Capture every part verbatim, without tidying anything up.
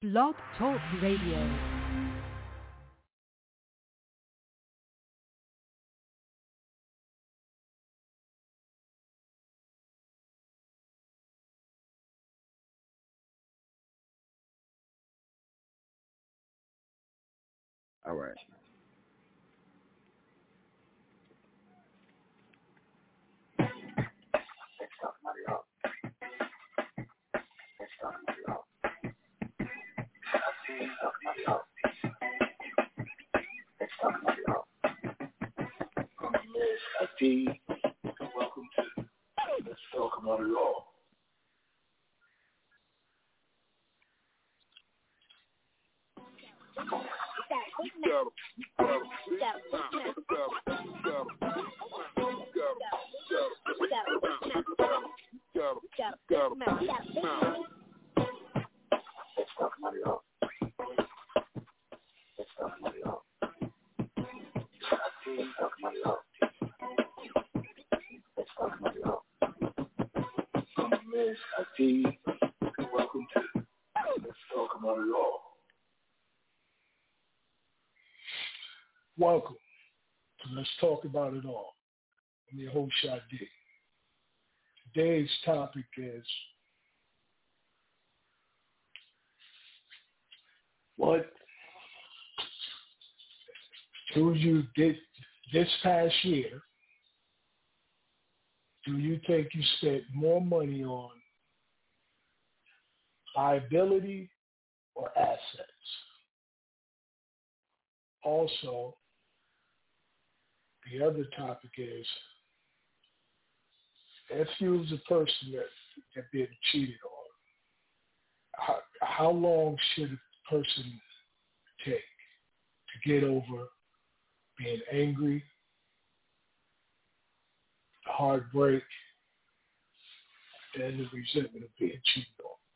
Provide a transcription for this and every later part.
Blog Talk Radio. All right. I D, welcome to Let's Talk About It All. Let's talk about it all. Let's talk about it all. Let's talk about it all. Let's talk about it all. I'm Miz I D. Welcome to Let's Talk About It All. Welcome to Let's Talk About It All. I'm your host, Shadi. Today's topic is what do you did this past year, do you think you spent more money on liability or assets? Also, the other topic is, if you was a person that had been cheated on, how, how long should a person take to get over being angry, the heartbreak, and the resentment of being cheated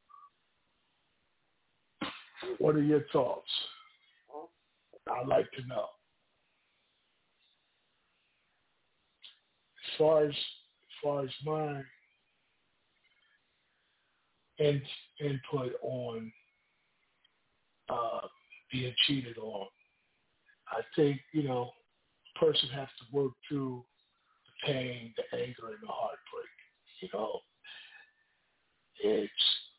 on? What are your thoughts? I'd like to know. As far as as far as my in, input on uh, being cheated on, I think, you know, a person has to work through the pain, the anger, and the heartbreak. You know, it's,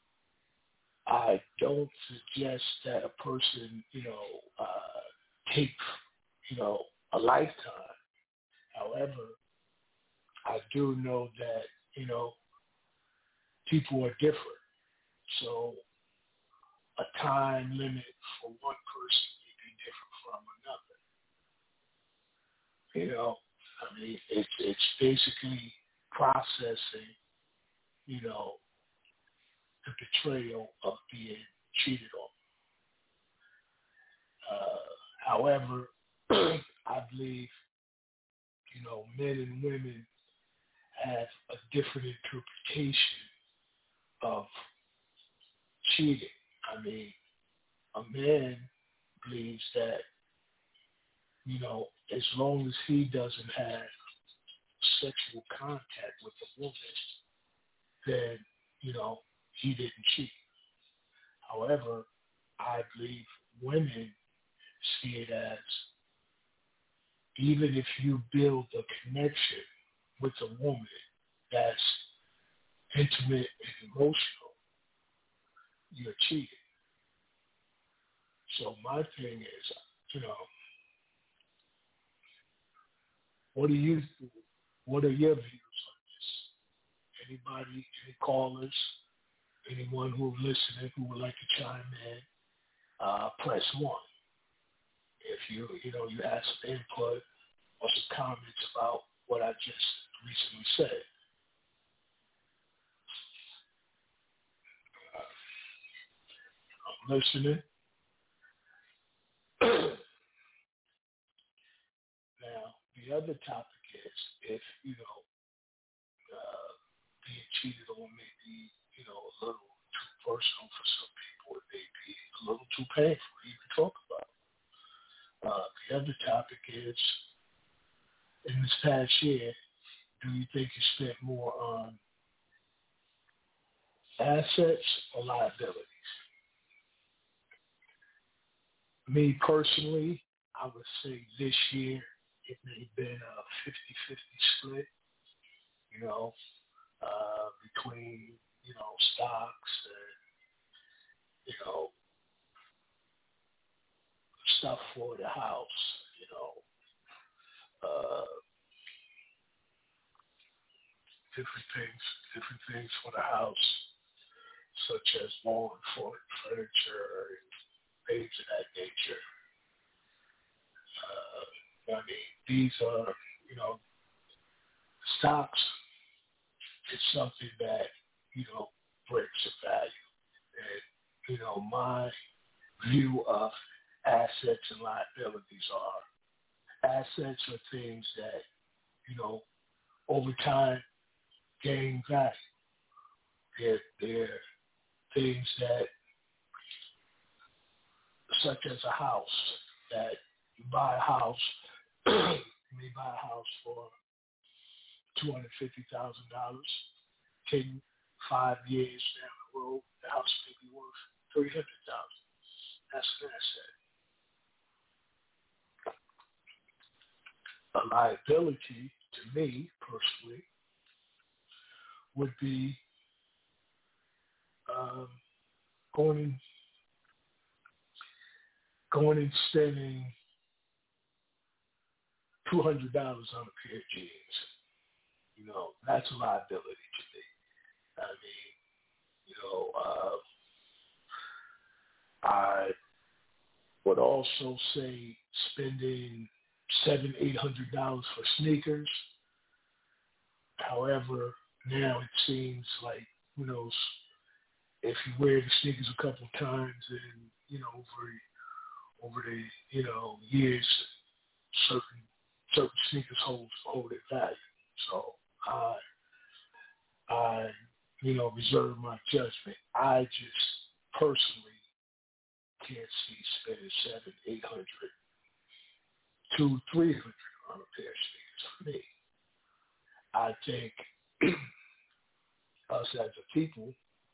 I don't suggest that a person, you know, uh, take, you know, a lifetime. However, I do know that, you know, people are different. So a time limit for one person may be different from another. You know, I mean, it's it's basically processing, you know, the betrayal of being cheated on. Uh, however, I believe, you know, men and women have a different interpretation of cheating. I mean, a man believes that, you know, as long as he doesn't have sexual contact with a woman, then, you know, he didn't cheat. However, I believe women see it as, even if you build a connection with a woman that's intimate and emotional, you're cheating. So my thing is, you know, what do you, what are your views on this? Anybody, any callers, anyone who's listening who would like to chime in, uh, press one. If you, you know, you have some input or some comments about what I just recently said. I'm listening. Now, the other topic is, if, you know, uh, being cheated on may be, you know, a little too personal for some people. It may be a little too painful to even talk about. Uh, the other topic is, in this past year, do you think you spent more on assets or liabilities? me personally, I would say this year it may have been a fifty-fifty split, you know, uh, between, you know, stocks and, you know, stuff for the house, you know, uh, different things, different things for the house, such as lawn, furniture, and things of that nature. Uh, I mean, these are, you know, stocks is something that, you know, brings a value. And, you know, my view of assets and liabilities are assets are things that, you know, over time gain value. They're, they're things that, such as a house, that you buy a house, you may buy a house for two hundred fifty thousand dollars. Ten, five years down the road, the house may be worth three hundred thousand dollars. That's an asset. A liability, to me personally, would be um, going and going and spending two hundred dollars on a pair of jeans. You know, that's a liability to me. I mean, you know, uh, I would also say spending seven, eight hundred dollars for sneakers. However, now it seems like, you know, if you wear the sneakers a couple of times and, you know, over over the, you know, years, certain certain sneakers hold hold their value. So I I you know reserve my judgment. I just personally can't see spending seven, eight hundred, two, three hundred on a pair of sneakers for me. I think us as a people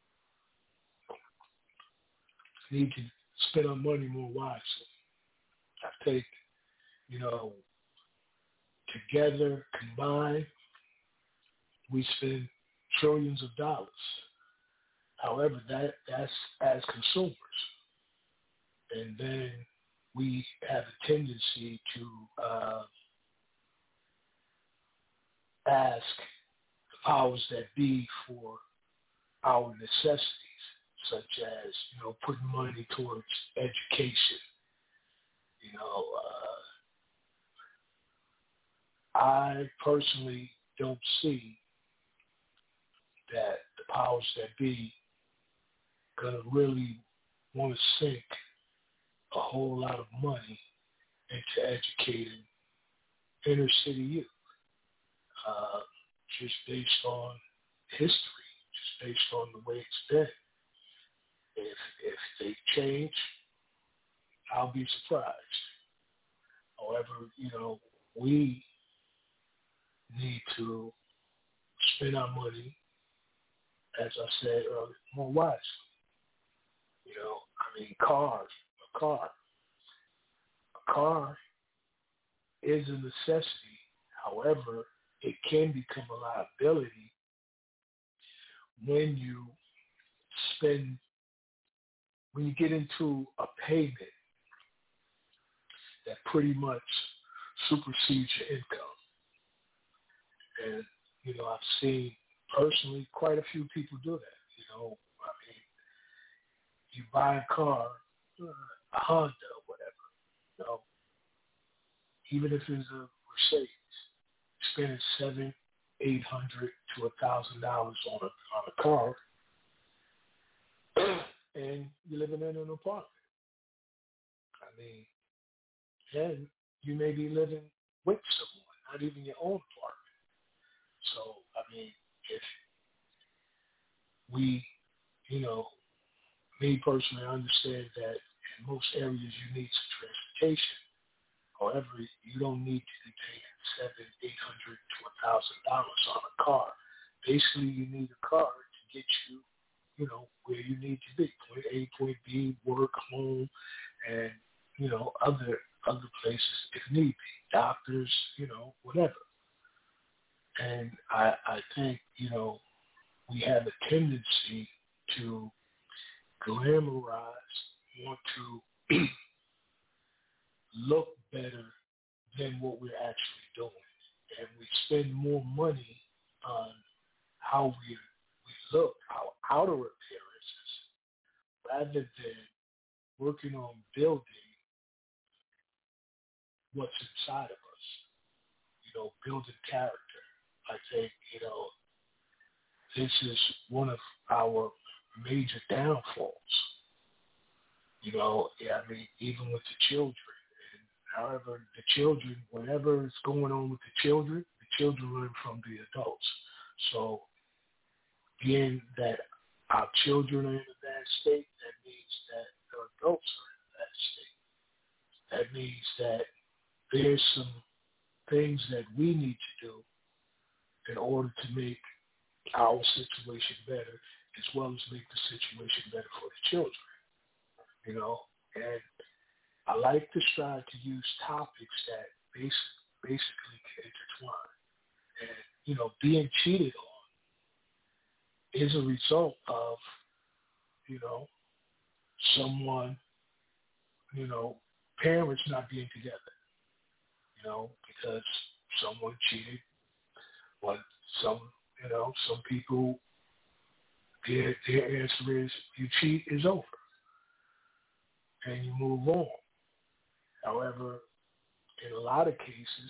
need to spend our money more wisely. I think, you know, together, combined, we spend trillions of dollars. However, that that's as consumers. And then we have a tendency to uh, ask the powers that be for our necessities, such as, you know, putting money towards education. You know, uh, I personally don't see that the powers that be gonna really want to sink a whole lot of money into educating inner city youth, uh, just based on history, just based on the way it's been. If if they change, I'll be surprised. However, you know, we need to spend our money, as I said earlier, more wisely. You know, I mean, cars, a car. A car is a necessity. However, it can become a liability when you spend, when you get into a payment that pretty much supersedes your income. And, you know, I've seen personally quite a few people do that. You know, I mean, you buy a car, uh, a Honda or whatever, you know, even if it's a Mercedes, spending seven, eight hundred to a thousand dollars on a on a car, and you're living in an apartment. I mean, then you may be living with someone, not even your own apartment. So, I mean, if we, you know, me personally, I understand that in most areas you need some transportation. However, you don't need to be paying seven, eight hundred to a thousand dollars on a car. Basically, you need a car to get you, you know, where you need to be, point A, point B, work, home, and you know, other other places if need be, doctors, you know, whatever. And I, I think, you know, we have a tendency to glamorize, want to look better than what we're actually doing. And we spend more money on how we, we look, our outer appearances, rather than working on building what's inside of us, you know, building character. I think, you know, this is one of our major downfalls. You know, yeah, I mean, even with the children. And however, the children, whatever is going on with the children, the children learn from the adults. So being that our children are in a bad state, that means that the adults are in a bad state. That means that there's some things that we need to do in order to make our situation better, as well as make the situation better for the children. You know, and I like to strive to use topics that basic, basically can intertwine. And, you know, being cheated on is a result of, you know, someone, you know, parents not being together, you know, because someone cheated. But some, you know, some people, their, their answer is, you cheat, is over. And you move on. However, in a lot of cases,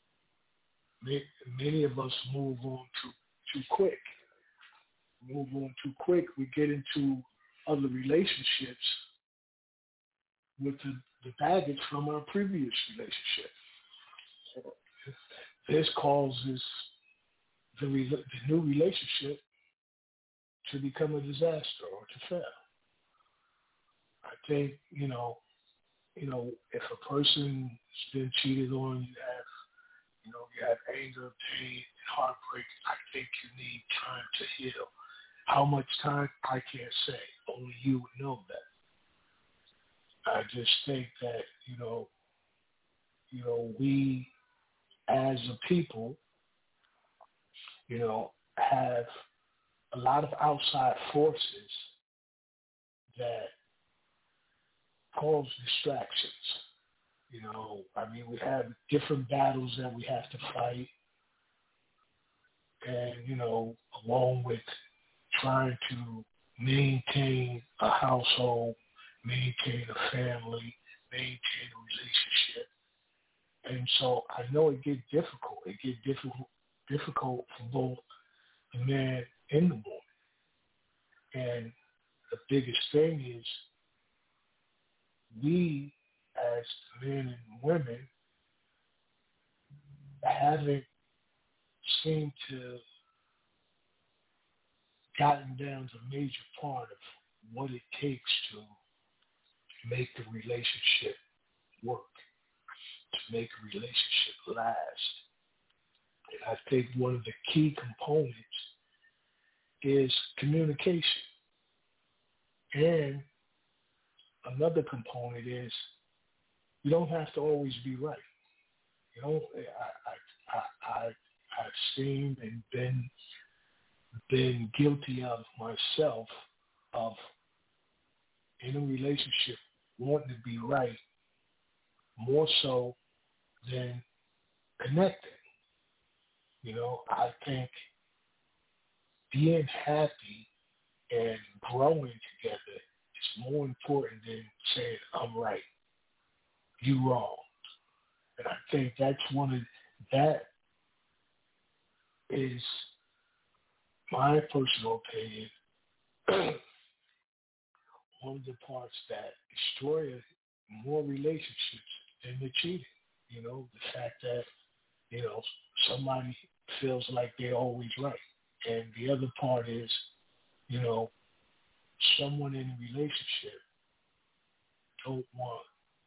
many of us move on too too quick. Move on too quick. We get into other relationships with the, the baggage from our previous relationship. This causes the, the new relationship to become a disaster or to fail. I think, you know, you know, if a person's been cheated on, you have, you know, you have anger, pain, and heartbreak, I think you need time to heal. How much time, I can't say. Only you would know that. I just think that, you know, you know, we as a people, you know, have a lot of outside forces that cause distractions. You know, I mean, we have different battles that we have to fight. And, you know, along with trying to maintain a household, maintain a family, maintain a relationship. And so I know it gets difficult. It gets difficult, difficult for both the man and the woman. And the biggest thing is we, as men and women, haven't seemed to gotten down to the major part of what it takes to make the relationship work, to make a relationship last. And I think one of the key components is communication. And another component is you don't have to always be right. You know, I, I, I, I, I've seen and been been guilty of myself of in a relationship wanting to be right more so than connecting. You know, I think being happy and growing together is more important than saying, I'm right, you wrong. And I think that's one of, that is my personal opinion, one of the parts that destroy more relationships than the cheating. You know, the fact that, you know, somebody feels like they're always right. And the other part is, you know, someone in a relationship don't want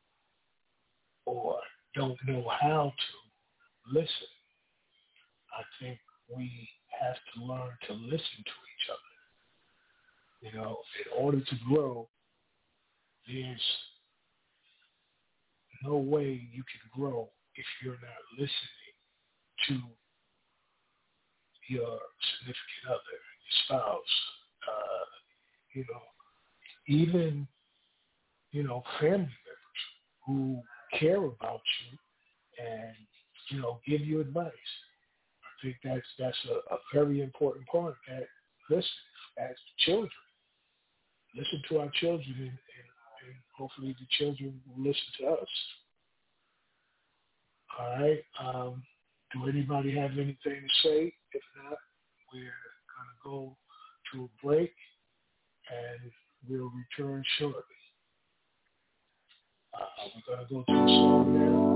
or don't know how to listen. I think we have to learn to listen to each other. You know, in order to grow, there's no way you can grow if you're not listening to your significant other, your spouse, uh, you know, even, you know, family members who care about you and, you know, give you advice. I think that's that's a, a very important part. That listen, as children, listen to our children, and, and, and hopefully the children will listen to us. All right. Um, do anybody have anything to say? If not, we're gonna go to a break, and we'll return shortly. Uh, we're gonna go to a song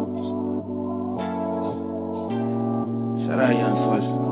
now. Shout out Young Swiss.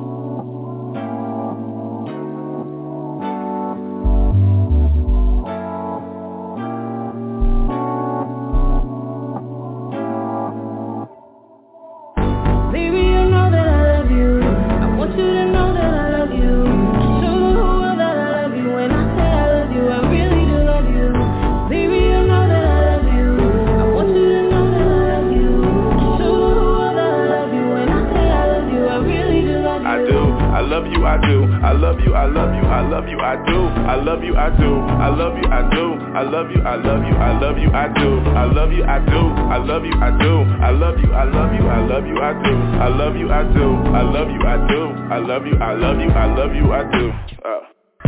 I do. I love you, I love you, I love you, I do. I love you, I do. I love you, I do. I love you, I love you, I love you, I do. I love you, I do. I love you, I do. I love you, I love you, I love you, I do. I love you, I do. I love you, I do. I love you, I love you, I love you, I do. Uh.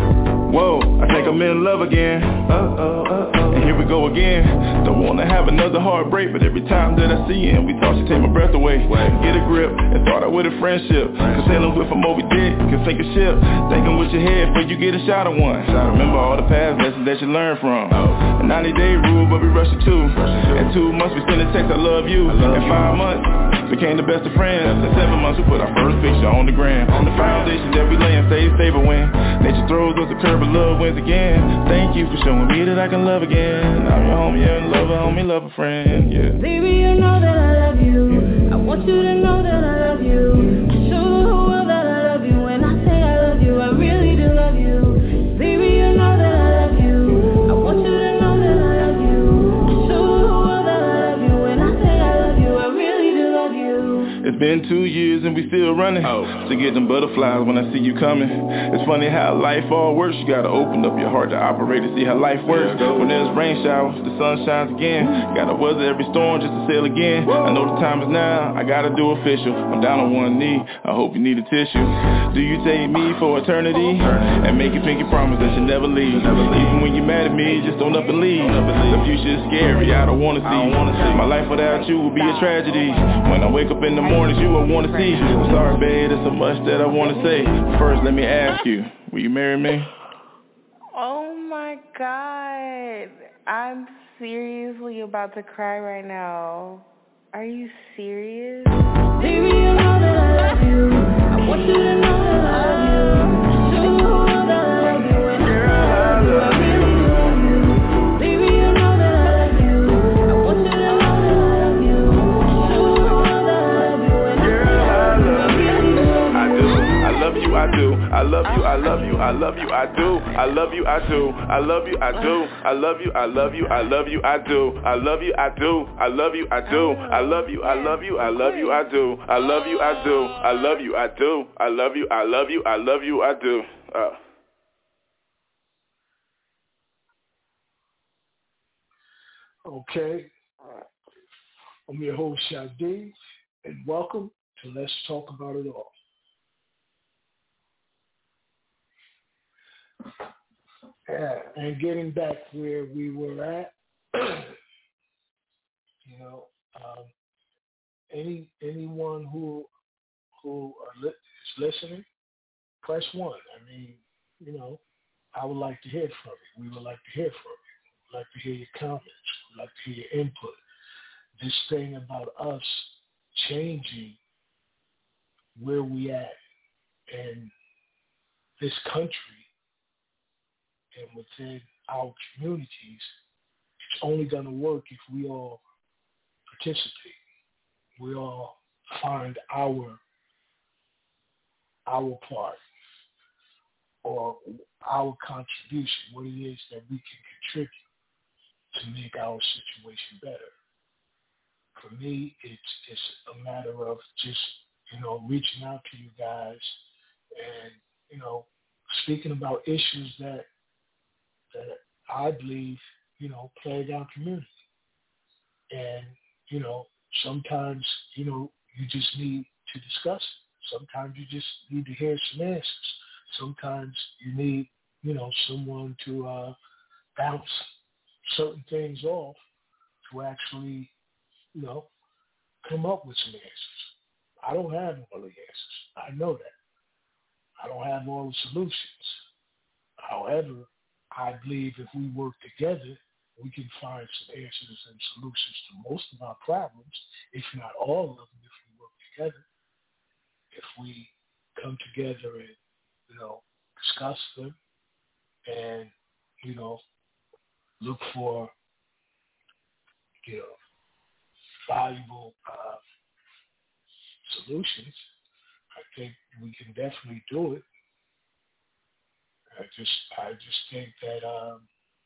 Whoa, I think I'm in love again. Uh-oh, uh-oh. And here we go again. Don't wanna have another heartbreak, but every time that I see you and we talk, she take my breath away. Get a grip and start out with a friendship. Cause sailing with a Moby Dick can sink a ship. Thinking with your head before you get a shot of one. Remember all the past lessons that you learned from. A ninety day rule, but we rush it too. In two months we send a text, I love you. In five months, became the best of friends. In seven months we put our first picture on the gram. On the foundation that we lay and stay stable when nature throws us a curve, but love wins again. Thank you for showing me that I can love again. I'm your homie and lover, homie, lover, friend, yeah. Baby, you know that I love you. I want you to know that I love you. Show the whole world that I love you. When I say I love you, I really do love you. Baby, you know that I love you. I want you to know that I love you. Show the whole world that I love you. When I say I love you, I really do love you. It's been two years and we still running. Oh. To get them butterflies when I see you coming. It's funny how life all works. You gotta open up your heart to operate to see how life works. When there's rain showers, the sun shines again. Gotta weather every storm just to sail again. I know the time is now, I gotta do official. I'm down on one knee, I hope you need a tissue. Do you take me for eternity? And make a pinky promise that you never leave. Even when you're mad at me, just don't up and leave. The future is scary, I don't wanna see. My life without you would be a tragedy. When I wake up in the mornings, you will wanna see. I'm sorry babe, there's so much that I wanna say. First let me ask you, will you marry me? Oh my God, I'm seriously about to cry right now. Are you serious? Baby, you know that I love you. I want you to know that I love you. Show the whole world that I love you. And I love you, I really do love you. Baby, you know that I love you. I want you to know that I love you. Show the whole world that I love you. And I love you, I really do love you. I do, I love you, I do. I love you, I love you, I love you, I do. I love you, I do. I love you, I do. I love you, I love you, I love you, I do. I love you, I do. I love you, I do. I love you, I love you, I love you, I do. I love you, I do. I love you, I do. I love you, I love you, I love you, I do. Uh. Okay. I'm your host, Shadi, and welcome to Let's Talk About It All. Yeah, and getting back where we were at, you know, um, any anyone who who are li- is listening, press one. I mean, you know, I would like to hear from you. We would like to hear from you. We'd like to hear your comments. We'd like to hear your input. This thing about us changing where we at in this country and within our communities, it's only going to work if we all participate. We all find our our part or our contribution, what it is that we can contribute to make our situation better. for me, it's it's a matter of just, you know, reaching out to you guys and, you know, speaking about issues that that I believe, you know, plague our community. And, you know, sometimes, you know, you just need to discuss it. Sometimes you just need to hear some answers. Sometimes you need, you know, someone to uh, bounce certain things off to actually, you know, come up with some answers. I don't have all the answers. I know that. I don't have all the solutions. However, I believe if we work together, we can find some answers and solutions to most of our problems, if not all of them, if we work together. If we come together and, you know, discuss them and, you know, look for, you know, valuable uh, solutions, I think we can definitely do it. I just, I just think that um,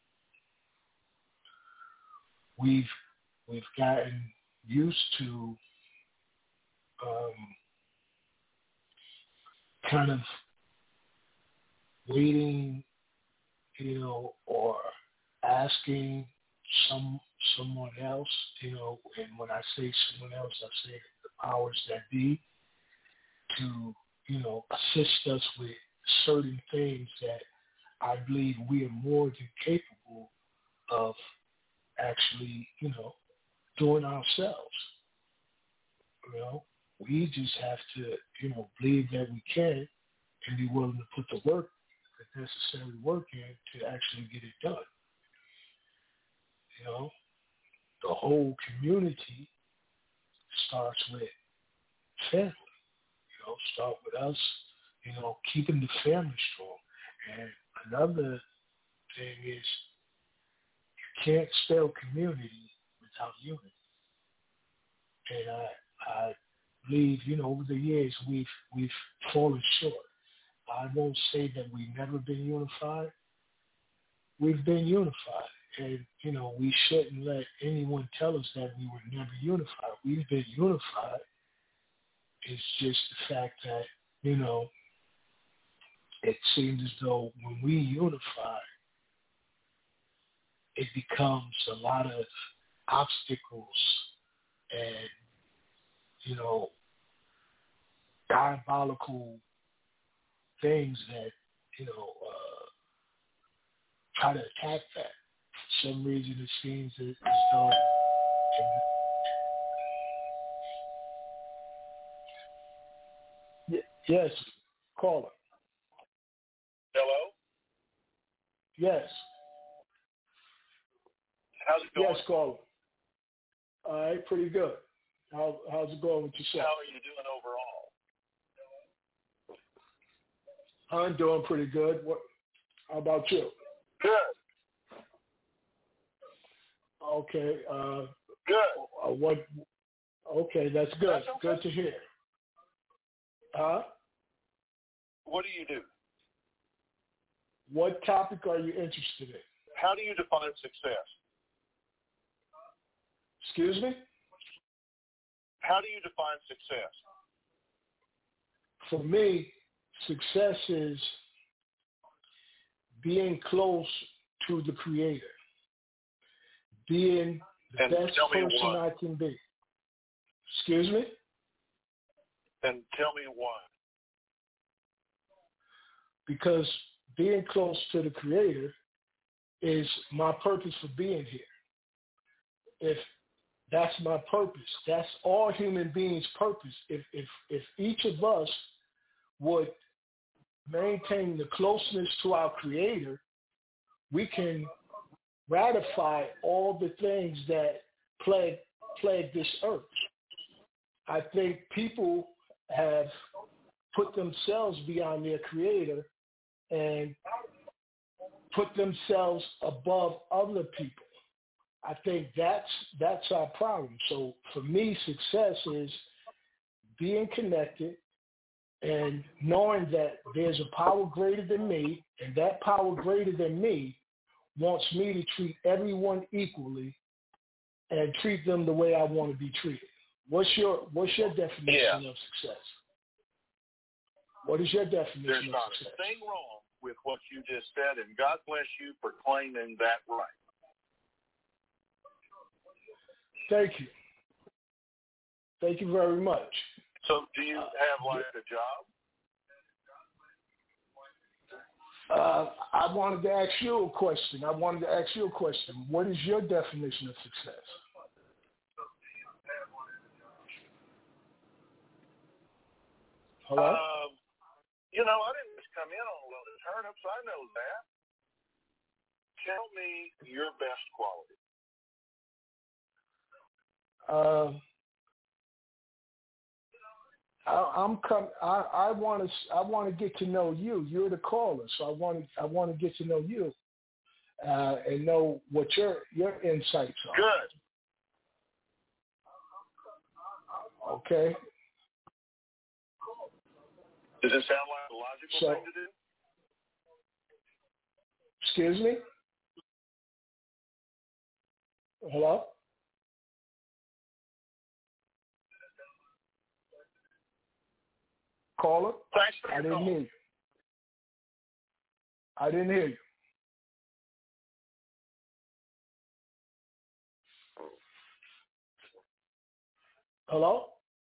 we've, we've gotten used to um, kind of waiting, you know, or asking some someone else, you know, and when I say someone else, I say the powers that be, to, you know, assist us with certain things that I believe we are more than capable of actually, you know, doing ourselves. You know, we just have to, you know, believe that we can and be willing to put the work, the necessary work in to actually get it done. You know, the whole community starts with family. You know, start with us, you know, keeping the family strong. And another thing is you can't spell community without unity. And I, I believe, you know, over the years we've we've fallen short. I won't say that we've never been unified. We've been unified. And, you know, we shouldn't let anyone tell us that we were never unified. We've been unified. It's just the fact that, you know, it seems as though when we unify, it becomes a lot of obstacles and, you know, diabolical things that, you know, uh, try to attack that. For some reason, it seems as though yes, caller. Hello? Yes. How's it going? Yes, caller. All right, pretty good. How, how's it going with yourself? How are you doing overall? I'm doing pretty good. What? How about you? Good. Okay. Uh, Good. uh, what? Okay, that's good. That's okay. Good to hear. Huh? What do you do? What topic are you interested in? How do you define success? Excuse me? How do you define success? For me, success is being close to the Creator, being the And best tell me person why. I can be. Excuse me? And tell me why. Because being close to the Creator is my purpose for being here. If that's my purpose, that's all human beings' purpose. If if if each of us would maintain the closeness to our Creator, we can ratify all the things that plague plague this earth. I think people have put themselves beyond their Creator and put themselves above other people. I think that's that's our problem. So for me, success is being connected and knowing that there's a power greater than me, and that power greater than me wants me to treat everyone equally and treat them the way I want to be treated. What's your What's your definition yeah. of success? What is your definition There's of not success? a thing wrong with what you just said, and God bless you for claiming that right. Thank you. Thank you very much. So do you have, like, a job? Uh, I wanted to ask you a question. I wanted to ask you a question. What is your definition of success? Hello? Um, you know, I didn't just come in on a load of turnips. I know that. Tell me your best quality. Uh, I, I'm com- I, I want to. I want to get to know you. You're the caller, so I want to. I want to get to know you uh, and know what your your insights are. Good. Okay. Does it sound like a logical So, thing to do? Excuse me. Hello. Caller? Thanks for I your didn't call. hear you. I didn't hear you. Hello?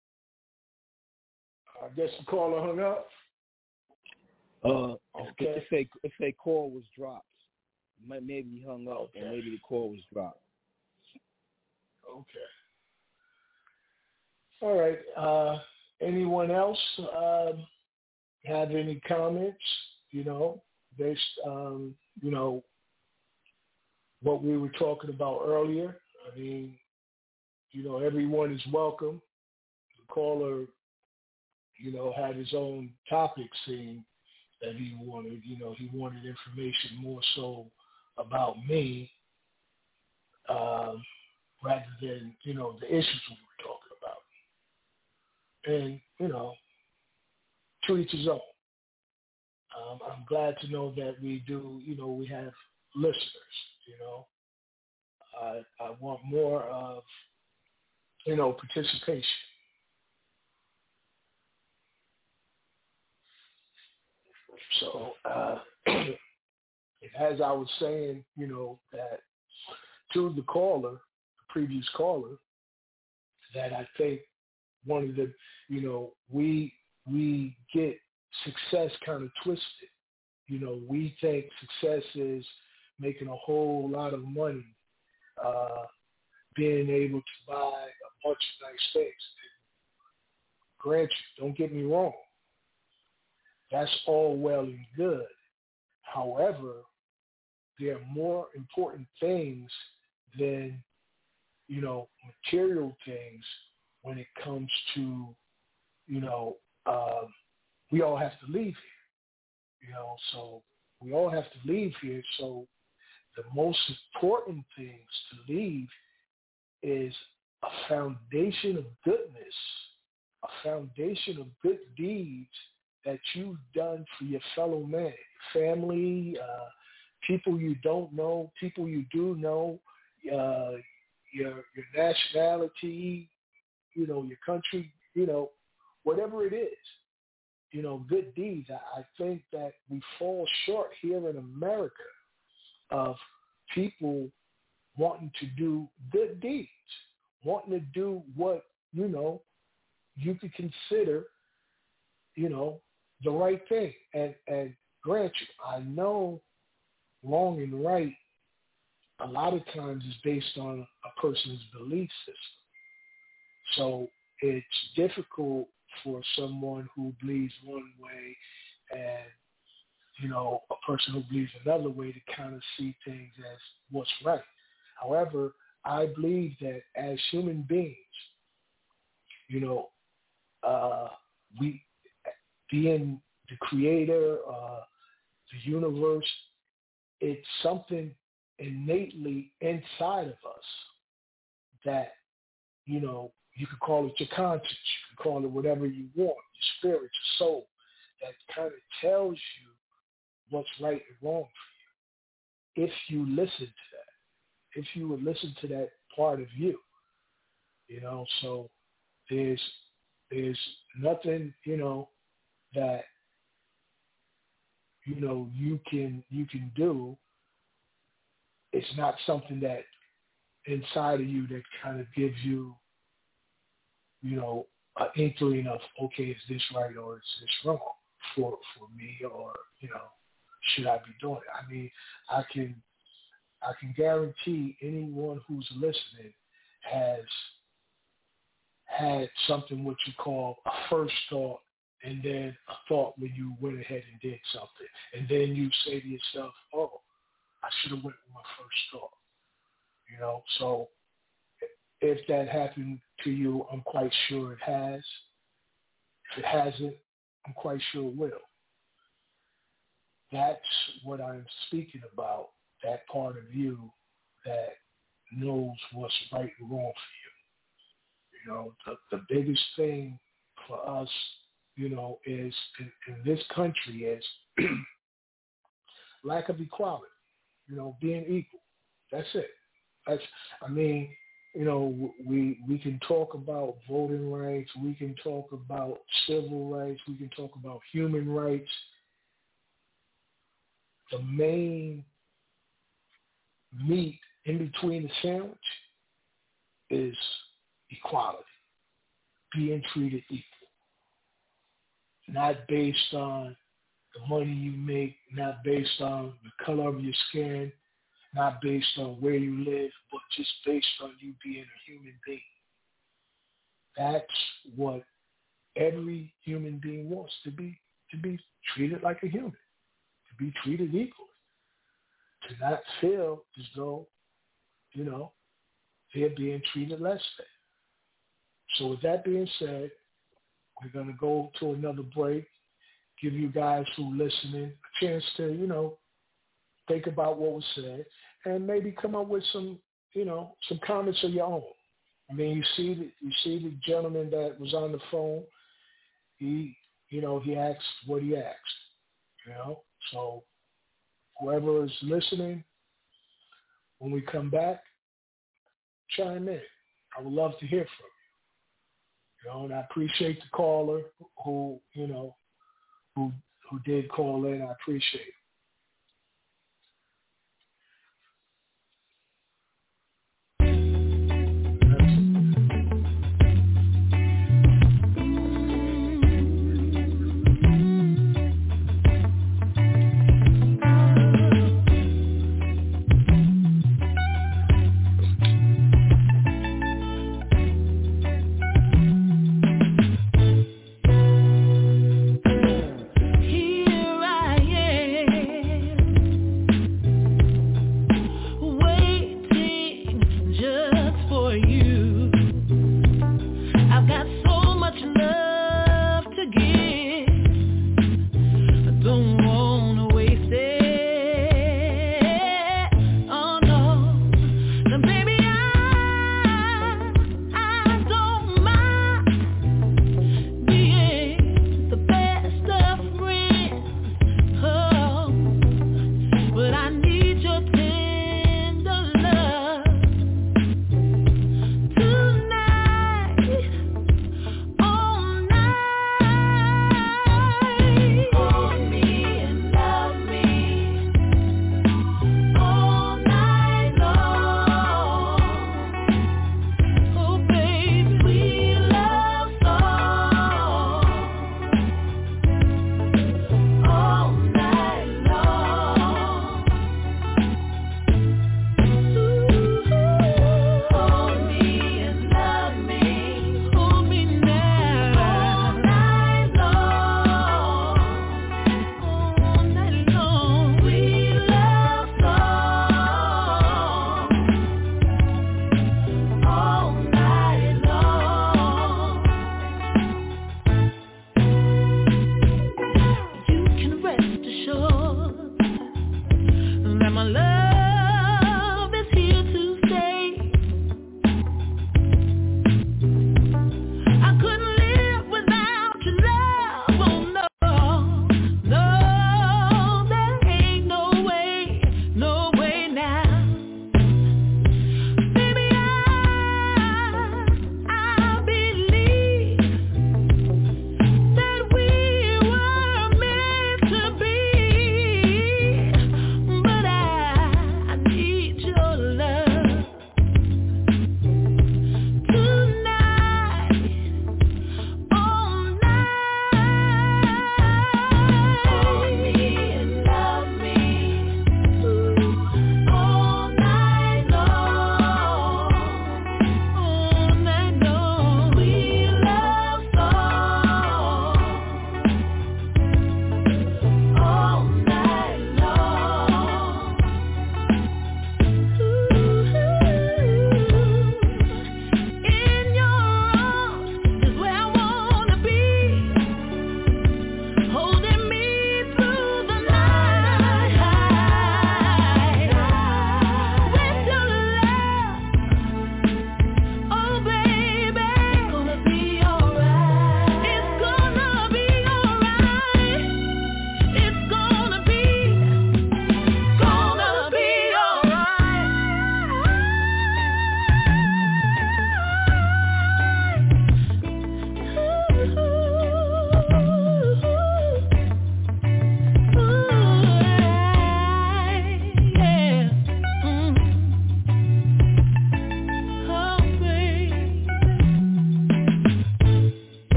I guess the caller hung up. Uh, Okay. if a if a call was dropped, might- maybe he hung up, Okay. or maybe the call was dropped. Okay. All right. Uh, anyone else uh, have any comments? You know, based, um, you know, what we were talking about earlier. I mean, you know, everyone is welcome. The caller, you know, had his own topic scene that he wanted. You know, he wanted information more so about me um, rather than, you know, the issues we were talking about. And, you know, to each his own. Um, I'm glad to know that we do, you know, we have listeners, you know. I, I want more of, you know, participation. So, uh, as I was saying, you know, that to the caller, the previous caller, that I think one of the, you know, we we get success kind of twisted. You know, we think success is making a whole lot of money, uh, being able to buy a bunch of nice things. Grant you, don't get me wrong. That's all well and good. However, there are more important things than, you know, material things when it comes to, you know, uh, we all have to leave here, you know, so we all have to leave here. So the most important things to leave is a foundation of goodness, a foundation of good deeds that you've done for your fellow man, family, uh, people you don't know, people you do know, uh, your your nationality, you know, your country, you know, whatever it is, you know, good deeds. I, I think that we fall short here in America of people wanting to do good deeds, wanting to do what, you know, you could consider, you know, the right thing. And, and grant you, I know wrong and right a lot of times is based on a person's belief system. So it's difficult for someone who believes one way and, you know, a person who believes another way to kind of see things as what's right. However, I believe that as human beings, you know, uh, we, being the creator, uh, the universe, it's something innately inside of us that, you know, you could call it your conscience, you could call it whatever you want, your spirit, your soul, that kind of tells you what's right and wrong for you if you listen to that. if you would listen to that part of you, you know. So there's there's nothing, you know, that you know you can you can do. It's not something that inside of you that kind of gives you, you know, an inkling of, okay, is this right or is this wrong for for me, or, you know, should I be doing it? I mean, I can I can guarantee anyone who's listening has had something what you call a first thought, and then a thought when you went ahead and did something, and then you say to yourself, oh, I should have went with my first thought. You know, so if that happened to you, I'm quite sure it has. If it hasn't, I'm quite sure it will. That's what I'm speaking about, that part of you that knows what's right and wrong for you. You know, the, the biggest thing for us, you know, is in, in this country is lack of equality, you know, being equal. That's it. That's, I mean, you know, we we can talk about voting rights, we can talk about civil rights, we can talk about human rights. The main meat in between the sandwich is equality, being treated equal, not based on the money you make, not based on the color of your skin, not based on where you live, but just based on you being a human being. That's what every human being wants, to be to be treated like a human, to be treated equally, to not feel as though, you know, they're being treated less than. So with that being said, we're going to go to another break, give you guys who are listening a chance to, you know, think about what was said, and maybe come up with some, you know, some comments of your own. I mean, you see the, you see the gentleman that was on the phone. He, you know, he asked what he asked, you know. So whoever is listening, when we come back, chime in. I would love to hear from you. You know, and I appreciate the caller who, you know, who who did call in. I appreciate it. Here I am.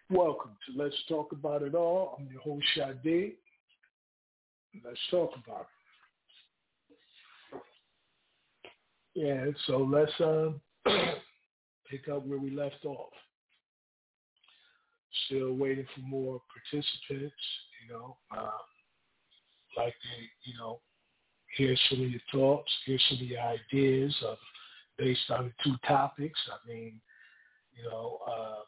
Welcome to Let's Talk About It All. I'm your host, Sade. Let's talk about it. Yeah, so let's um, pick up where we left off. Still waiting for more participants, you know. Uh, like to, you know, hear some of your thoughts, hear some of your ideas of, based on the two topics. I mean, you know, uh,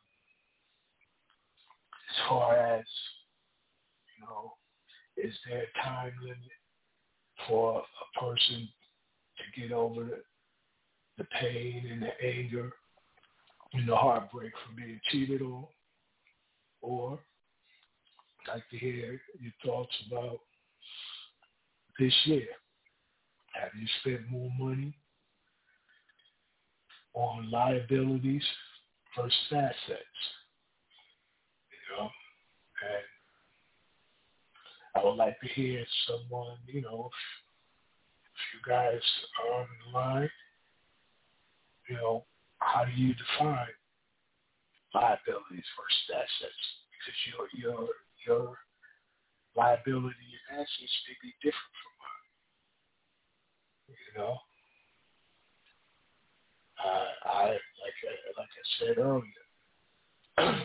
as far as, you know, is there a time limit for a person to get over the, the pain and the anger and the heartbreak from being cheated on? Or I'd like to hear your thoughts about this year. Have you spent more money on liabilities versus assets? You know, and I would like to hear someone, you know, if, if you guys are on the line, you know, how do you define liabilities versus assets? Because your your your liability and assets may be different from mine. You know, uh, I like I, like I said earlier,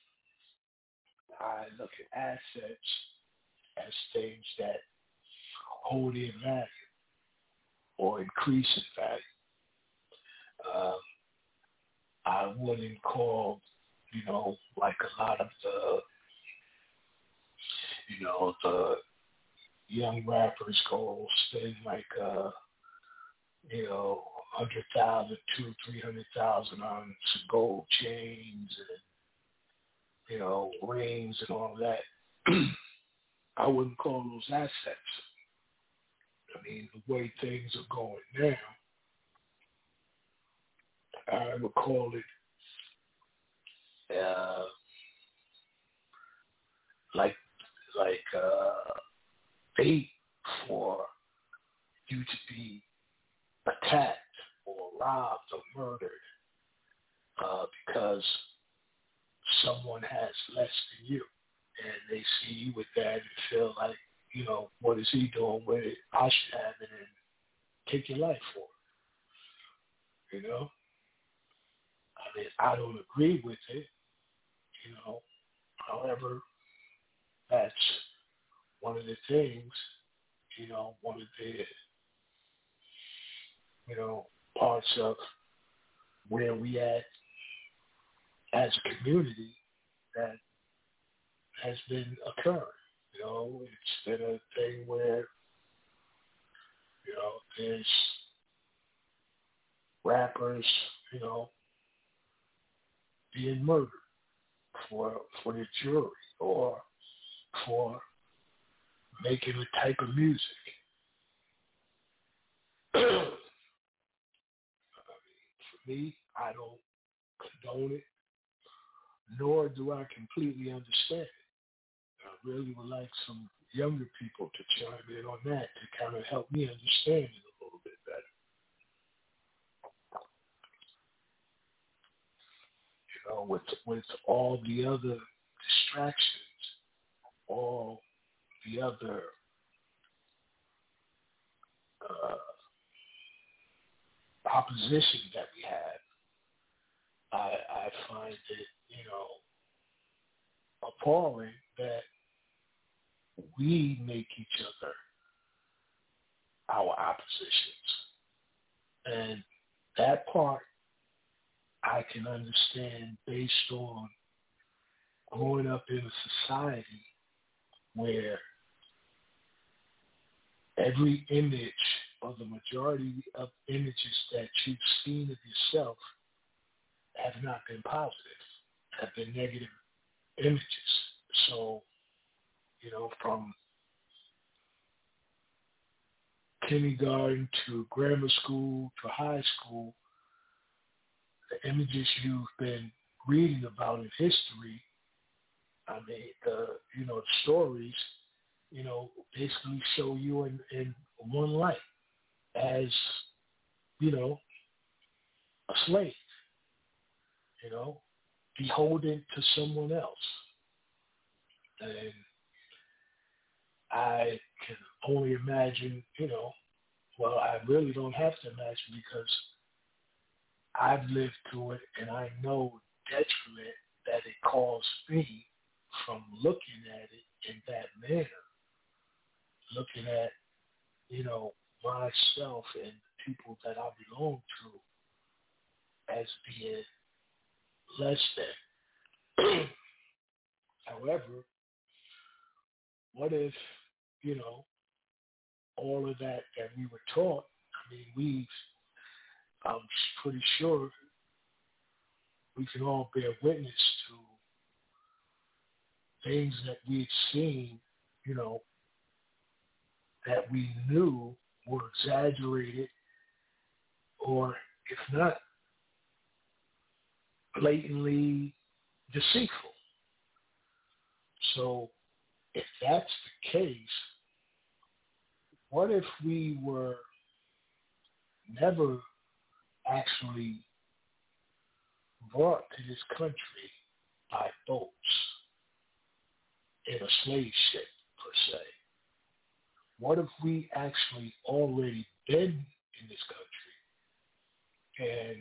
I look at assets as things that hold in value or increase in value. Um, I wouldn't call, you know, like a lot of the, you know, the young rappers go spend like, uh, you know, hundred thousand, two, three hundred thousand on some gold chains and, you know, rings and all that. I wouldn't call those assets. I mean, the way things are going now, I would call it uh, like like uh, bait for you to be attacked or robbed or murdered uh, because someone has less than you, and they see you with that and feel like, you know, what is he doing with it? I should have it and take your life for it. You know? I mean, I don't agree with it, you know. However, that's one of the things, you know, one of the, you know, parts of where we at as a community that has been occurring. You know, it's been a thing where, you know, there's rappers, you know, being murdered for for their jewelry or for making a type of music. I mean, for me, I don't condone it, nor do I completely understand it. I really would like some younger people to chime in on that to kind of help me understand it a little bit better. You know, with with all the other distractions, all the other uh, opposition that we have, I, I find it, you know, appalling that we make each other our oppositions. And that part I can understand based on growing up in a society where every image or the majority of images that you've seen of yourself have not been positive, have been negative images. So, you know, from kindergarten to grammar school to high school, the images you've been reading about in history, I mean, the, you know, the stories, you know, basically show you in, in one light as, you know, a slave, you know, beholden to someone else. And I can only imagine, you know, well, I really don't have to imagine because I've lived through it and I know the detriment that it caused me from looking at it in that manner, looking at, you know, myself and the people that I belong to as being less than. However, what if, you know, all of that that we were taught, I mean, we've, I'm pretty sure we can all bear witness to things that we've seen, you know, that we knew were exaggerated or, if not, blatantly deceitful. So if that's the case, what if we were never actually brought to this country by boats in a slave ship, per se? What if we actually already been in this country and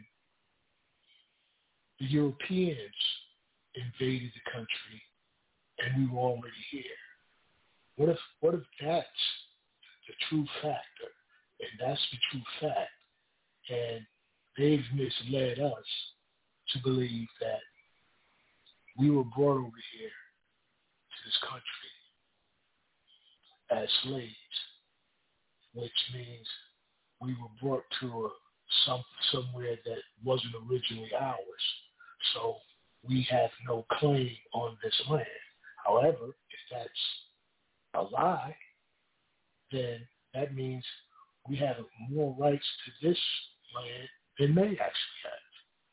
the Europeans invaded the country and we were already here? What if what if that's the true factor, and that's the true fact, and they've misled us to believe that we were brought over here to this country as slaves, which means we were brought to a, some somewhere that wasn't originally ours. So we have no claim on this land. However, if that's a lie, then that means we have more rights to this land than they actually have.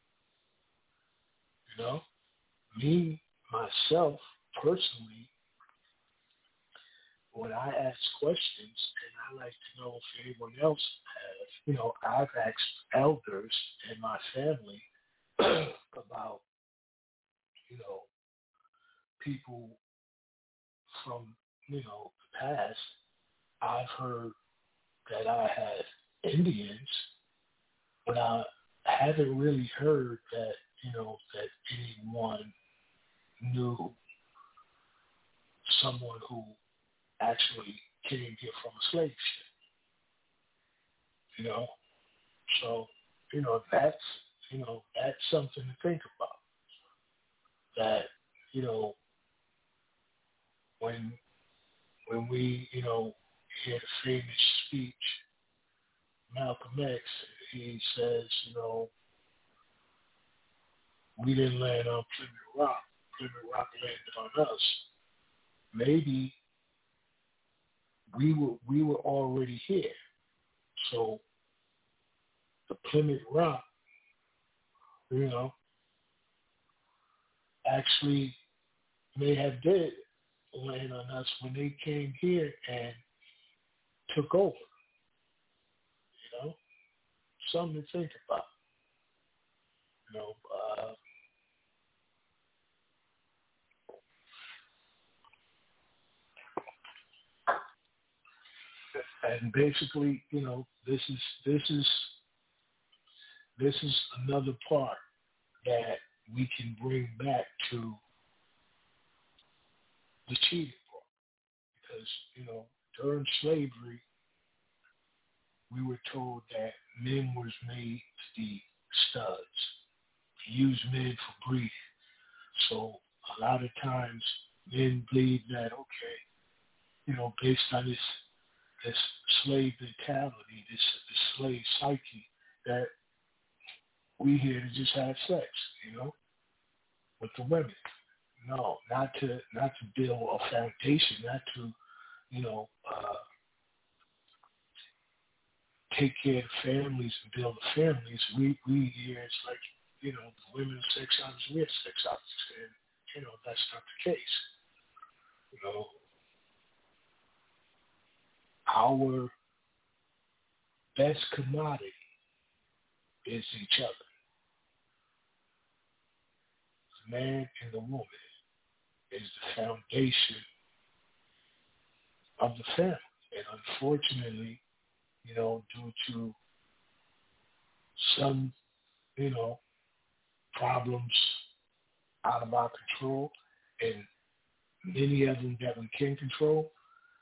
You know, me, myself, personally, when I ask questions, and I like to know if anyone else has, you know, I've asked elders in my family about, you know, people from, you know, the past. I've heard that I had Indians, but I haven't really heard that, you know, that anyone knew someone who actually came here from a slave ship. You know? So, you know, that's, you know, that's something to think about. That, you know, when when we, you know, hear the famous speech, Malcolm X, he says, you know, we didn't land on Plymouth Rock. Plymouth Rock landed on us. Maybe we were we were already here. So the Plymouth Rock, you know, actually may have did land on us when they came here and took over. You know, something to think about. You know, uh, and basically, you know, this is this is this is another part that we can bring back to the cheating part, because, you know, during slavery, we were told that men was made to be studs, to use men for breeding. So a lot of times men believe that, okay, you know, based on this this slave mentality, this, this slave psyche, that we here to just have sex, you know, with the women. No, not to not to build a foundation, not to, you know, uh, take care of families and build families. We we here, it's like, you know, the women are sex objects, we're sex objects, and, you know, that's not the case. You know, our best commodity is each other. the man and the woman is the foundation of the family. And unfortunately, you know, due to some, you know, problems out of our control, and many of them that we can control,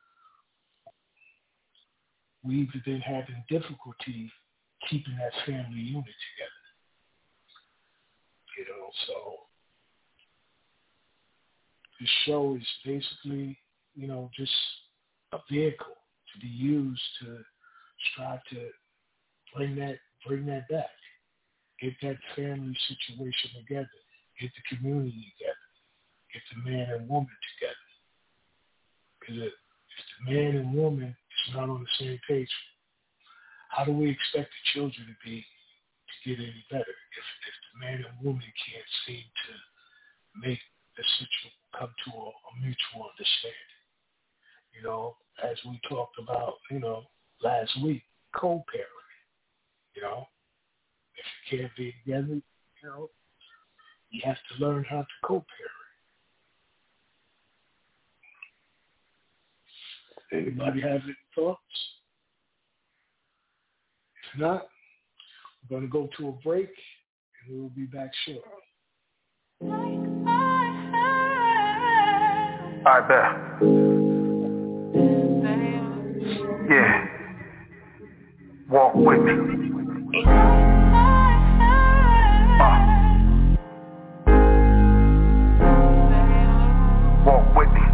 we've been having difficulty keeping that family unit together. You know, so this show is basically, you know, just a vehicle to be used to strive to bring that bring that back, get that family situation together, get the community together, get the man and woman together. Because if the man and woman is not on the same page, how do we expect the children to be to get any better if, if the man and woman can't seem to make the situation come to a, a mutual understanding? You know, as we talked about, you know, last week, co-parenting. You know, if you can't be together, you know, you have to learn how to co-parent. Anybody have any thoughts? If not, we're going to go to a break, and we'll be back shortly. I bet. Yeah. Walk with me. Uh. Walk with me.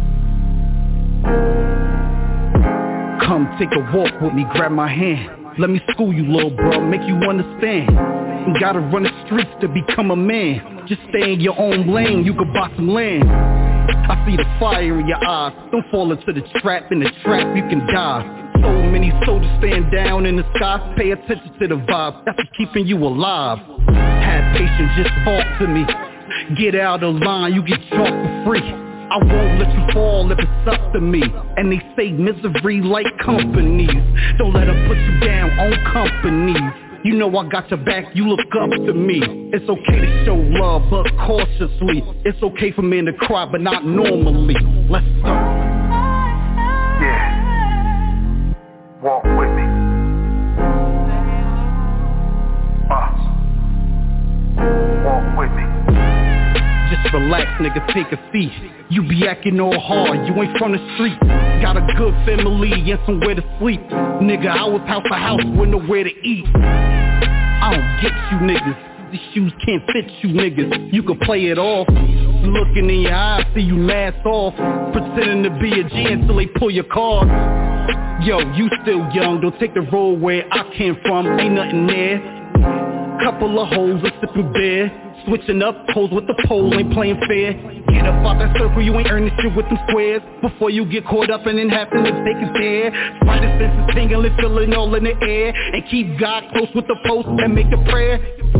Come take a walk with me, grab my hand. Let me school you, little bro, make you understand. You gotta run the streets to become a man. Just stay in your own lane, you could buy some land. I see the fire in your eyes. Don't fall into the trap, in the trap you can die. So many soldiers stand down in the sky. Pay attention to the vibe, that's what's keeping you alive. Have patience, just talk to me. Get out of line, you get chalked for free. I won't let you fall if it's up to me. And they say misery like companies. Don't let them put you down on companies. You know I got your back, you look up to me. It's okay to show love, but cautiously. It's okay for men to cry, but not normally. Let's go. Yeah. Walk with me. Uh. Walk with me. Just relax, nigga, take a seat. You be acting all hard, you ain't from the street. Got a good family and somewhere to sleep. Nigga, I was house to house with nowhere to eat. I don't get you niggas, these shoes can't fit you niggas. You can play it off, looking in your eyes, see you mask off. Pretending to be a G until they pull your card. Yo, you still young, don't take the road where I came from, ain't nothing there. Couple of hoes, a sipping beer. Switching up, hoes with the pole, ain't playing fair. Get up out that circle, you ain't earning shit with them squares. Before you get caught up and then happen to take it there. Spider senses tingling, feeling all in the air. And keep God close with the post and make a prayer.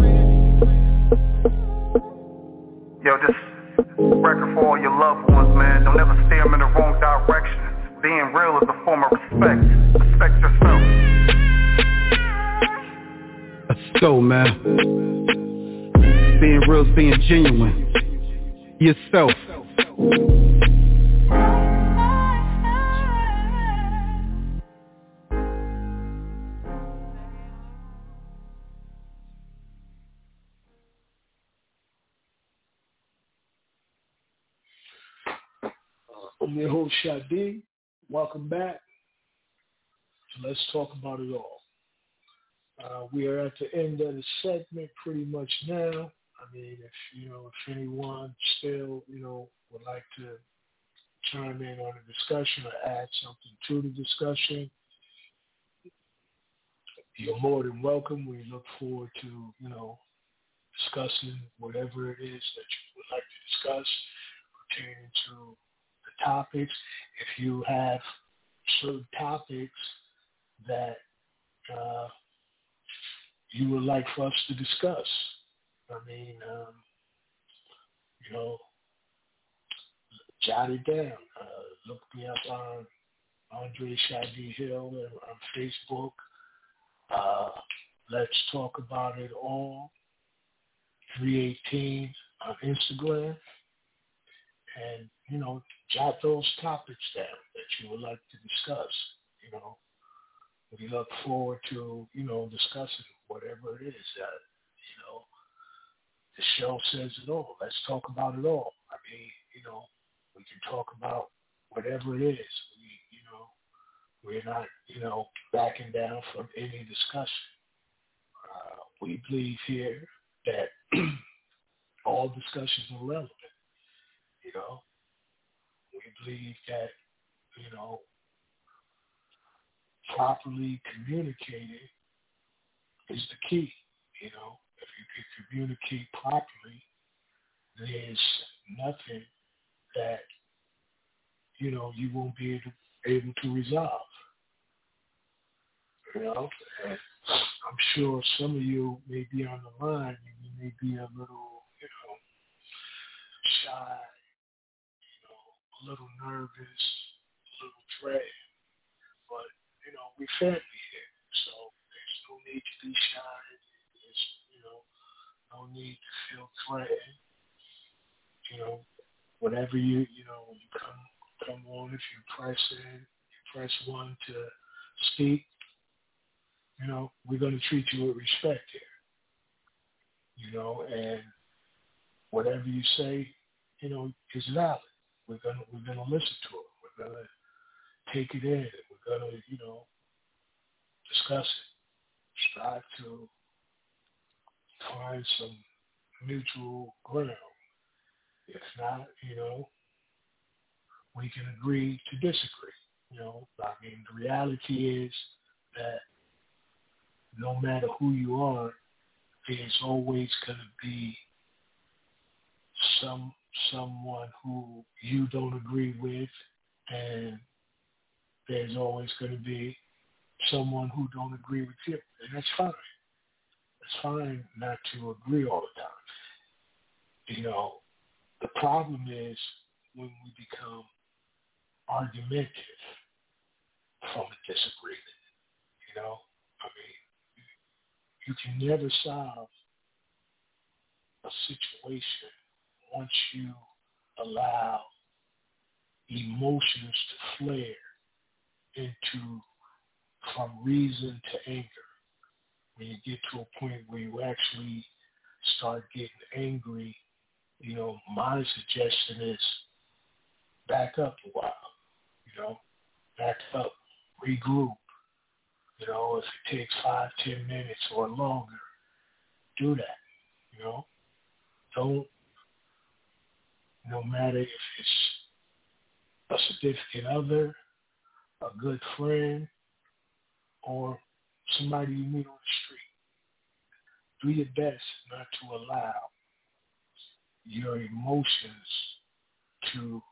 Yo, this record for all your loved ones, man. Don't ever steer them in the wrong direction. Being real is a form of respect. Respect yourself. Let's go, man. Being real is being genuine. Yourself. I'm your host, Shadi. Welcome back. So let's talk about it all. Uh, we are at the end of the segment pretty much now. I mean, if, you know, if anyone still, you know, would like to chime in on the discussion or add something to the discussion, you're more than welcome. We look forward to, you know, discussing whatever it is that you would like to discuss pertaining to the topics. If you have certain topics that uh, you would like for us to discuss, I mean, um, you know, jot it down. Uh, look me up on Andre Shadi Hill on Facebook. Uh, let's talk about it all. three eighteen on Instagram and, you know, jot those topics down that you would like to discuss. You know, we look forward to, you know, discussing whatever it is that, you know, the show says it all. Let's talk about it all. I mean, you know, we can talk about whatever it is. We, you know, we're not, you know, backing down from any discussion. Uh, we believe here that all discussions are relevant. You know, we believe that, you know, properly communicating is the key. You know, if you can communicate properly, there's nothing that, you know, you won't be able, able to resolve. You know, and I'm sure some of you may be on the line and you may be a little, you know, shy, you know, a little nervous, a little dread. But, you know, we family here, so there's no need to be shy. There's, you know, no need to feel threatened. You know, whenever you, you know, when you come, come on, if you press in, you press one to speak, you know, we're going to treat you with respect here. You know, and whatever you say, you know, is valid. We're gonna we're gonna listen to it. We're gonna take it in. We're gonna, you know, discuss it. Strive to find some mutual ground. If not, you know, we can agree to disagree. You know, I mean, the reality is that no matter who you are, there's always going to be some someone who you don't agree with, and there's always going to be someone who don't agree with you, and that's fine. It's fine not to agree all the time. You know, the problem is when we become argumentative from a disagreement. You know, I mean, you can never solve a situation once you allow emotions to flare into from reason to anger. When you get to a point where you actually start getting angry, you know, my suggestion is back up a while, you know, back up, regroup. You know, if it takes five, ten minutes or longer, do that, you know. Don't, no matter if it's a significant other, a good friend, or somebody you meet on the street, do your best not to allow your emotions to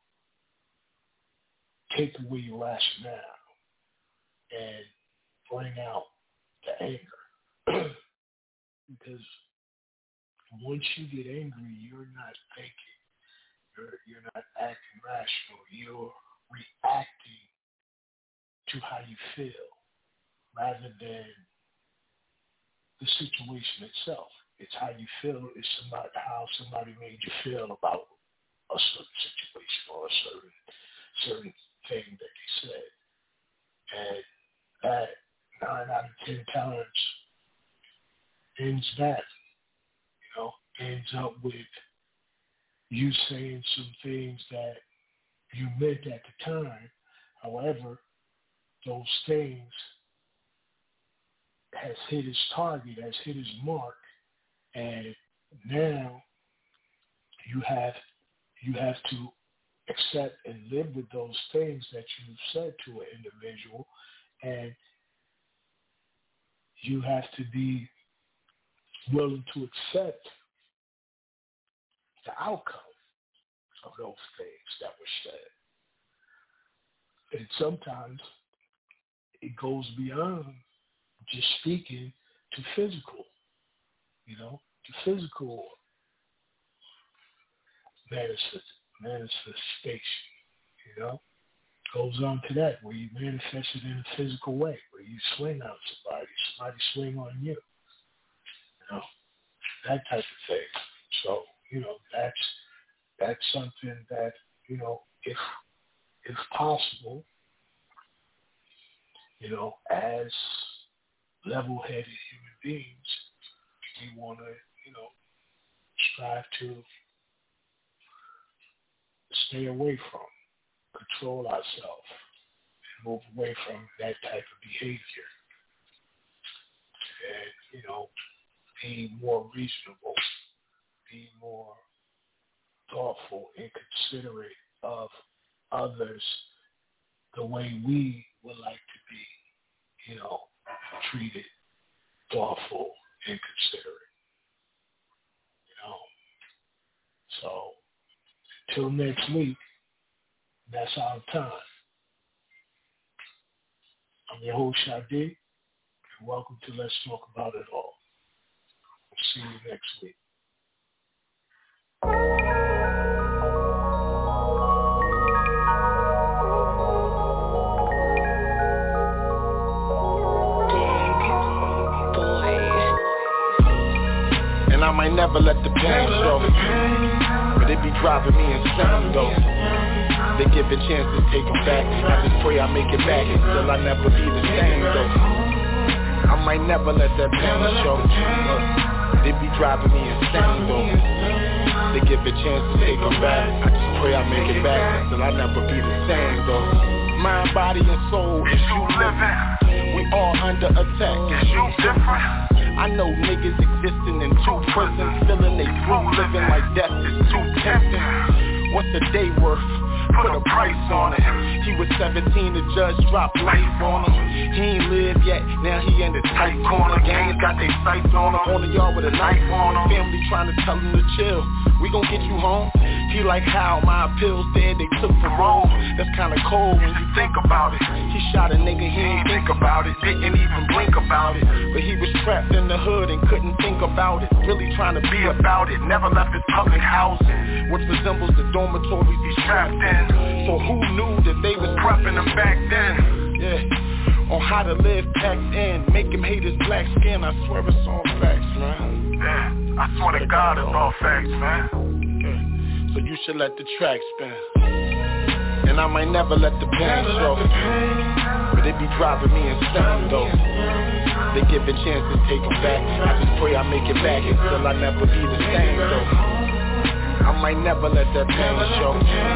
take away your rationale and bring out the anger. Because once you get angry, you're not thinking. You're, you're not acting rational. You're reacting to how you feel rather than the situation itself. It's how you feel. It's somebody, how somebody made you feel about a certain situation or a certain certain thing that they said. And that nine out of ten times ends bad. You know, ends up with you saying some things that you meant at the time. However, those things has hit its target, has hit its mark, and now you have you have to accept and live with those things that you've said to an individual, and you have to be willing to accept the outcome of those things that were said. And sometimes it goes beyond just speaking to physical, you know, to physical manifest, manifestation, you know. Goes on to that, where you manifest it in a physical way, where you swing on somebody, somebody swing on you, you know, that type of thing. So, you know, that's that's something that, you know, if if possible, you know, as level-headed human beings, we want to, you know, strive to stay away from, control ourselves, and move away from that type of behavior. And, you know, be more reasonable, be more thoughtful and considerate of others the way we would like to be, you know, treated, thoughtful and considerate. You know. So until next week, that's our time. I'm your host, Shadi, and welcome to Let's Talk About It All. We'll see you next week. And I might never let the pain show, but it be driving me insane though. They give a chance to take them back. I just pray I make it back, and still I never be the same though. I might never let that pain show, but it be driving me insane though. They give a chance to take them back. I just pray I make it back, and still I never be the same though. Mind, body, and soul, is you living? We all under attack. Is you different? I know niggas existing in two prisons, feeling they through, living like death is too tempting. What's a day worth? Put a price on it. He was seventeen, the judge dropped life on him. He ain't lived yet, now he in the tight corner. Gangs got their sights on him, on the yard with a knife on him. Family trying to tell him to chill, we gon' get you home. He like how my appeals dead, they took for wrong. That's kinda cold when you think about it. He shot a nigga, he ain't think about it, didn't even blink about it. But he was trapped in the hood and couldn't think about it. Really trying to be about it, never left his public housing, which resembles the dormitories he's trapped in. So who knew that they was prepping him back then? Yeah, on how to live packed in, make him hate his black skin. I swear it's all facts, man. Yeah, I swear to God it's all facts, man. So you should let the track spin. And I might never let the pain show, but it be driving me insane though. They give a chance to take them back. I just pray I make it back, and still I never be the same though. I might never let that pain show,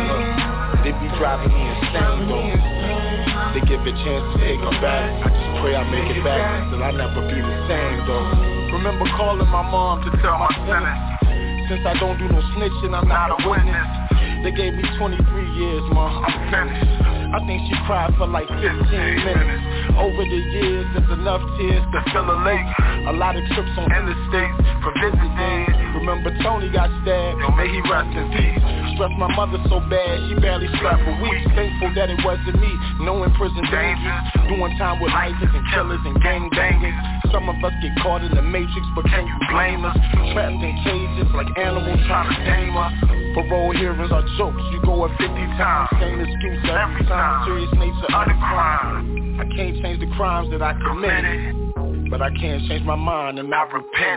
but it be driving me insane though. They give a chance to take them back. I just pray I make it back, and still I never be the same though. Remember calling my mom to tell my sentence. Since I don't do no snitching, I'm not a witness. They gave me twenty-three years, ma, I'm finished. I think she cried for like fifteen minutes. Over the years, there's enough tears to fill a lake. A lot of trips on interstates for visit days. Remember Tony got stabbed, may he rest in peace. Stressed my mother so bad, she barely slept for weeks. Thankful that it wasn't me, knowing prison dangers, doing time with lifers and killers and gang bangers. Some of us get caught in the matrix, but can you blame us? Trapped in cages like animals trying to tame us. Parole hearings are jokes, you go a fifty times. Same excuse every time, serious nature of the crime. I can't change the crimes that I committed, but I can change my mind and I repent.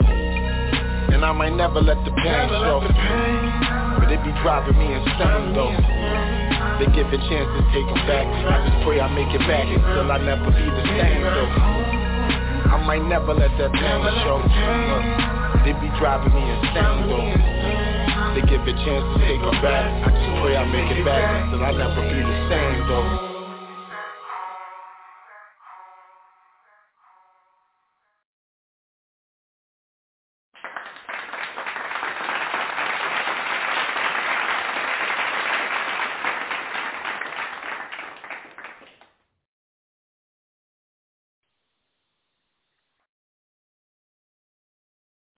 And I might never let the pain show, but it be driving me insane though. They give a chance to take them back. I just pray I make it back, and still I never be the same though. I might never let that pain show, but they be driving me insane though. They give a chance to take them back. I just pray I make it back, and still I never be the same though.